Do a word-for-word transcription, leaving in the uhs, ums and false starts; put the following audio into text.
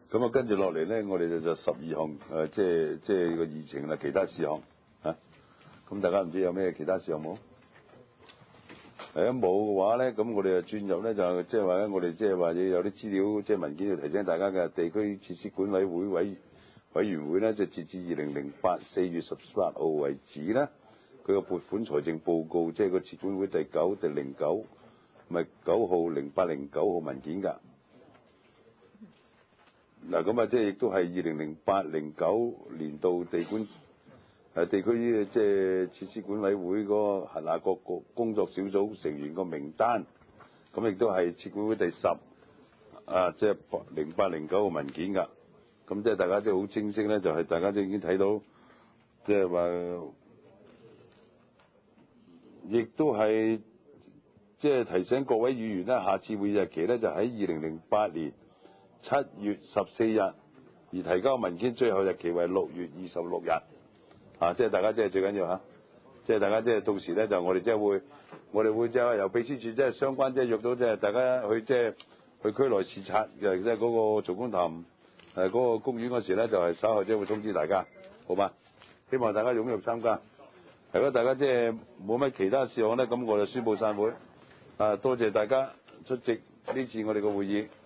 咁啊，跟住落嚟咧，我哋就就十二項誒，即係即係個議程啦，其他事項嚇。咁、啊、大家唔知有咩其他事項冇？誒冇嘅話咧，咁我哋就轉入咧就即係話咧，我哋即係話要有啲資料即係文件要提醒大家嘅地區設施管委會委委員會咧，就截至二零零八四月十八號為止咧，佢個撥款財政報告即係個設管會第九、第零九，唔係九號、零八、零九號文件㗎。嗱咁啊，即係亦都係二零零八零九年度地管誒地區即係設施管委會嗰個轄下各個工作小組成員個名單，咁亦都係設管會第十啊，即係零八零九個文件㗎。咁即係大家即係好清晰咧，就係、是、大家都已經睇到，即係話，亦都係即係提醒各位議員咧，下次會議日期咧就喺二零零八年七月十四日，而提交文件最後日期為六月二十六日。啊！即係大家即係最緊要嚇，即係大家即係到時咧就我哋即係會，我哋會即係由秘書處即係相關即係約到即係大家去即係去區內視察嘅即係嗰個曹公潭誒嗰個公園嗰時咧，就係稍後即係會通知大家，好嘛？希望大家踴躍參加。如果大家即係冇乜其他事項咧，咁我就宣佈散會。啊！多謝大家出席呢次我哋嘅會議。